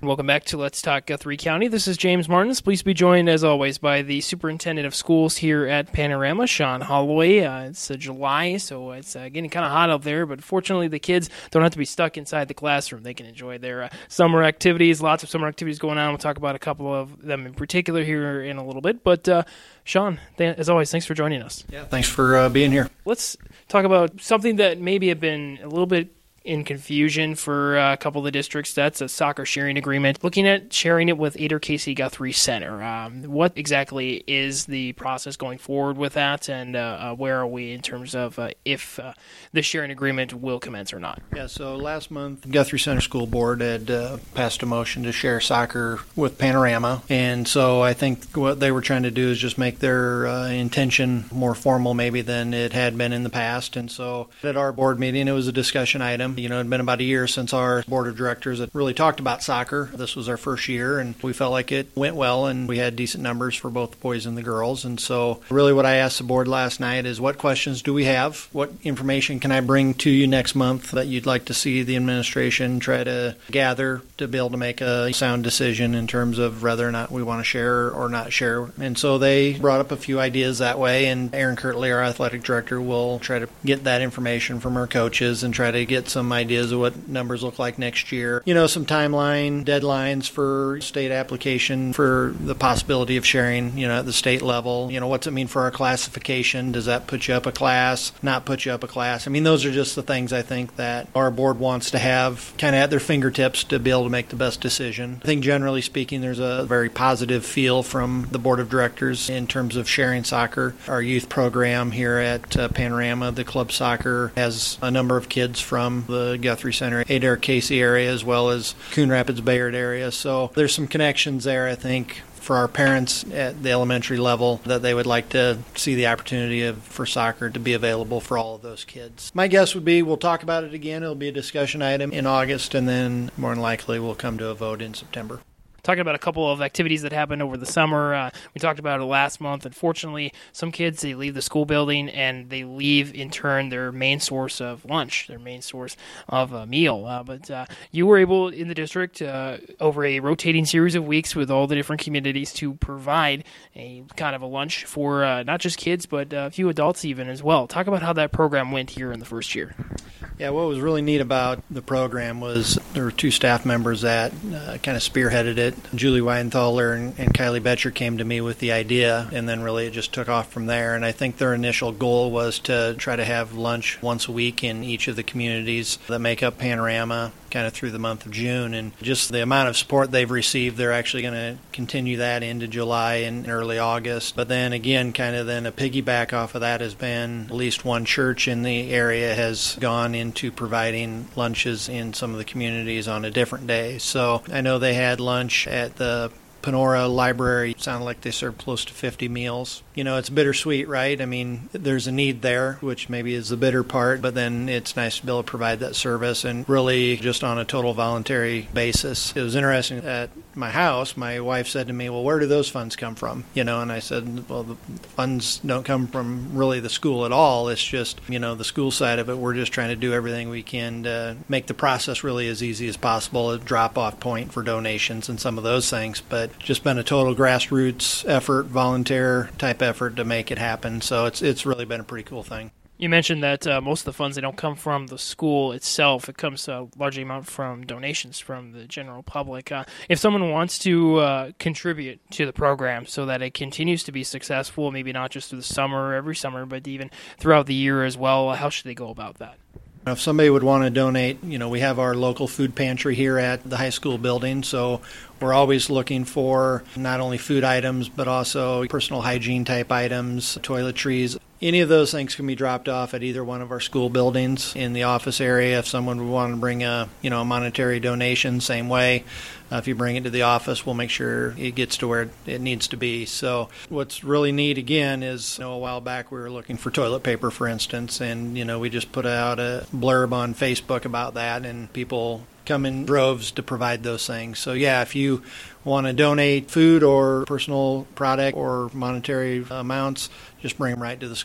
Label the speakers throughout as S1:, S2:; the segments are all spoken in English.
S1: Welcome back to Let's Talk Guthrie County. This is James Martins. Please be joined, as always, by the Superintendent of Schools here at Panorama, Sean Holloway. It's July, so it's getting kind of hot out there, but fortunately the kids don't have to be stuck inside the classroom. They can enjoy their summer activities. Lots of summer activities going on. We'll talk about a couple of them in particular here in a little bit. But, Sean, as always, thanks for joining us.
S2: Yeah, thanks for being here.
S1: Let's talk about something that maybe have been a little bit in confusion for a couple of the districts. That's a soccer sharing agreement. Looking at sharing it with Adair Casey Guthrie Center. What exactly is the process going forward with that, and where are we in terms of if the sharing agreement will commence or not?
S2: Yeah, so last month, Guthrie Center School Board had passed a motion to share soccer with Panorama, and so I think what they were trying to do is just make their intention more formal maybe than it had been in the past, and so at our board meeting, it was a discussion item. You know, it had been about a year since our board of directors had really talked about soccer. This was our first year, and we felt like it went well, and we had decent numbers for both the boys and the girls. And so really what I asked the board last night is, what questions do we have? What information can I bring to you next month that you'd like to see the administration try to gather to be able to make a sound decision in terms of whether or not we want to share or not share? And so they brought up a few ideas that way, and Aaron Kirtley, our athletic director, will try to get that information from our coaches and try to get some ideas of what numbers look like next year. You know, some timeline, deadlines for state application for the possibility of sharing, you know, at the state level. You know, what's it mean for our classification? Does that put you up a class, not put you up a class? I mean, those are just the things I think that our board wants to have kind of at their fingertips to be able to make the best decision. I think generally speaking, there's a very positive feel from the board of directors in terms of sharing soccer. Our youth program here at Panorama, the club soccer, has a number of kids from the Guthrie Center, Adair Casey area, as well as Coon Rapids Bayard area. So there's some connections there, I think, for our parents at the elementary level that they would like to see the opportunity for soccer to be available for all of those kids. My guess would be we'll talk about it again. It'll be a discussion item in August, and then more than likely we'll come to a vote in September.
S1: Talking about a couple of activities that happened over the summer. We talked about it last month. Unfortunately, some kids, they leave the school building and they leave, in turn, their main source of lunch, their main source of a meal. But you were able, in the district, over a rotating series of weeks with all the different communities, to provide a kind of a lunch for not just kids, but a few adults even as well. Talk about how that program went here in the first year.
S2: Yeah, what was really neat about the program was there were two staff members that kind of spearheaded it. Julie Weidenthaler and Kylie Betcher came to me with the idea, and then really it just took off from there. And I think their initial goal was to try to have lunch once a week in each of the communities that make up Panorama, kind of through the month of June. And just the amount of support they've received, they're actually going to continue that into July and early August. But then again, kind of then a piggyback off of that has been at least one church in the area has gone into providing lunches in some of the communities on a different day. So I know they had lunch at the Panora Library. It sounded like they served close to 50 meals. You know, it's bittersweet, right? I mean, there's a need there, which maybe is the bitter part, but then it's nice to be able to provide that service, and really just on a total voluntary basis. It was interesting at my house, my wife said to me, well, where do those funds come from? You know, and I said, well, the funds don't come from really the school at all. It's just, you know, the school side of it. We're just trying to do everything we can to make the process really as easy as possible, a drop-off point for donations and some of those things, but just been a total grassroots effort, volunteer type effort to make it happen. So it's really been a pretty cool thing.
S1: You mentioned that most of the funds, they don't come from the school itself. It comes a large amount from donations from the general public. If someone wants to contribute to the program so that it continues to be successful, maybe not just through the summer, every summer, but even throughout the year as well, how should they go about that?
S2: If somebody would want to donate, you know, we have our local food pantry here at the high school building, so we're always looking for not only food items, but also personal hygiene type items, toiletries. Any of those things can be dropped off at either one of our school buildings. In the office area, if someone would want to bring a monetary donation, same way. If you bring it to the office, we'll make sure it gets to where it needs to be. So what's really neat, again, is a while back we were looking for toilet paper, for instance, and we just put out a blurb on Facebook about that, and people come in droves to provide those things. So yeah, if you want to donate food or personal product or monetary amounts, just bring them right to the school.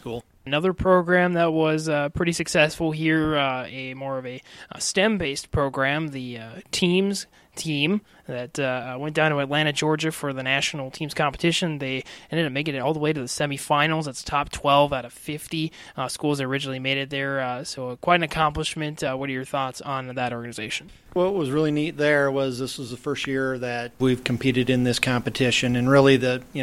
S1: Another program that was pretty successful here, a more of a STEM-based program, the Teams team that went down to Atlanta, Georgia for the national teams competition. They ended up making it all the way to the semifinals. That's top 12 out of 50 schools that originally made it there. So quite an accomplishment. What are your thoughts on that organization?
S2: What was really neat there was this was the first year that we've competed in this competition, and really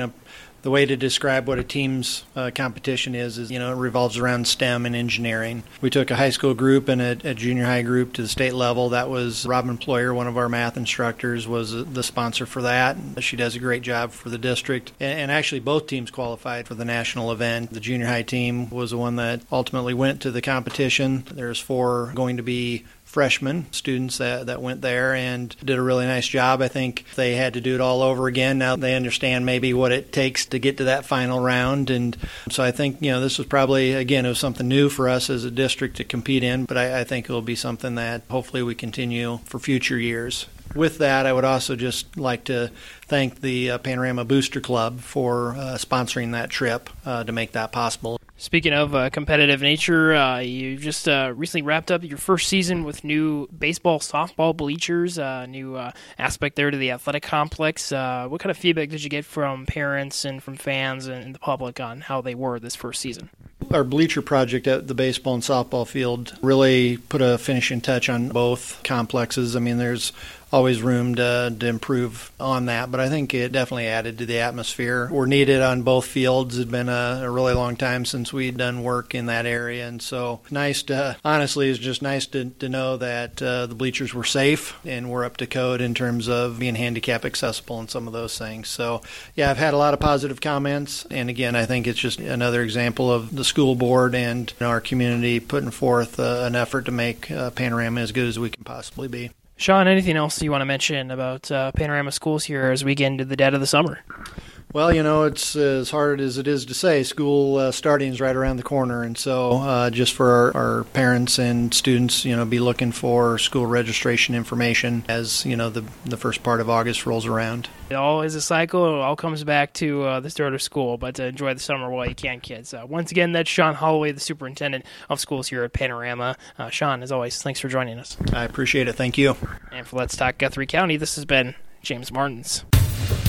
S2: the way to describe what a team's competition is, it revolves around STEM and engineering. We took a high school group and a junior high group to the state level. That was Robin Ployer, one of our math instructors, was the sponsor for that. She does a great job for the district. And actually both teams qualified for the national event. The junior high team was the one that ultimately went to the competition. There's 4 going to be freshmen, students that went there and did a really nice job. I think if they had to do it all over again, now they understand maybe what it takes to get to that final round. And so I think, this was probably, again, it was something new for us as a district to compete in, but I think it will be something that hopefully we continue for future years. With that, I would also just like to thank the Panorama Booster Club for sponsoring that trip to make that possible.
S1: Speaking of competitive nature, you just recently wrapped up your first season with new baseball, softball bleachers, new aspect there to the athletic complex. What kind of feedback did you get from parents and from fans and the public on how they were this first season?
S2: Our bleacher project at the baseball and softball field really put a finishing touch on both complexes. I mean, there's always room to improve on that, but I think it definitely added to the atmosphere. We're needed on both fields. It's been a really long time since we'd done work in that area, and so honestly, it's just nice to know that the bleachers were safe and we're up to code in terms of being handicap accessible and some of those things. So, yeah, I've had a lot of positive comments, and again, I think it's just another example of the school board and our community putting forth an effort to make Panorama as good as we can possibly be.
S1: Sean, anything else you want to mention about Panorama Schools here as we get into the dead of the summer?
S2: Well, it's as hard as it is to say. School starting is right around the corner, and so just for our parents and students, be looking for school registration information as, the first part of August rolls around.
S1: It all is a cycle. It all comes back to the start of school, but enjoy the summer while you can, kids. Once again, that's Sean Holloway, the superintendent of schools here at Panorama. Sean, as always, thanks for joining us.
S2: I appreciate it. Thank you.
S1: And for Let's Talk Guthrie County, this has been James Martins.